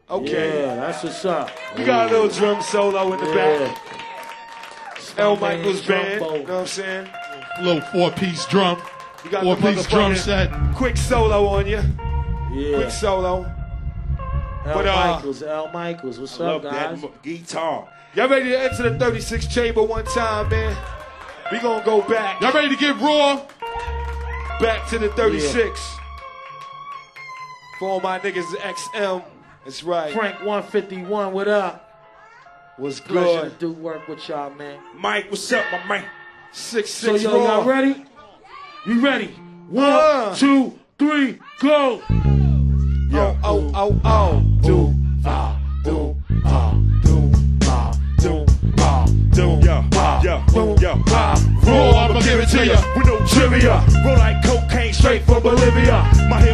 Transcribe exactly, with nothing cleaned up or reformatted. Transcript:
Okay. Yeah, that's what's up. We got a little drum solo in the Yeah. back. L. Michaels Band, you know what I'm saying? A little four-piece drum. We got Four-piece the drum motherfucking set. Quick solo on you. Yeah. Quick solo. L. But, uh, Michaels, L. Michaels, what's I up, love guys? that guitar. Y'all ready to enter the thirty-six chamber one time, man? We gonna go back. Y'all ready to get raw? Back to the thirty-six. For all my niggas X M. That's right. Frank one fifty-one, what up? Was Pleasure to good. do work with y'all, man. Mike, what's up, my man? Six So, six yo, raw. y'all ready? You ready? One, Uh. two, three, go! Oh, oh, oh, oh. Do, ah, do, ah, do, ah, do, ah, do, Yo, ah, yo, do, yo. ah. Raw, I'ma give it to ya. With no trivia. Roll like cocaine straight from Bolivia. My